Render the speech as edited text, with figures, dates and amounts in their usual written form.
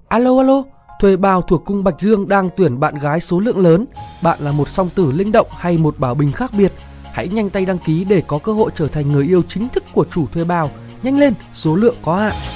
Alo alo, thuê bao thuộc cung Bạch Dương đang tuyển bạn gái số lượng lớn. Bạn là một song tử linh động hay một bảo bình khác biệt? Hãy nhanh tay đăng ký để có cơ hội trở thành người yêu chính thức của chủ thuê bao. Nhanh lên, số lượng có hạn.